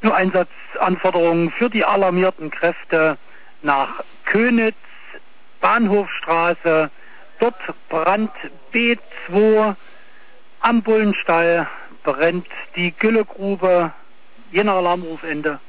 Nur Einsatzanforderungen für die alarmierten Kräfte nach Könitz, Bahnhofstraße, dort Brand B2, am Bullenstall brennt die Güllegrube, jener Alarmruf Ende.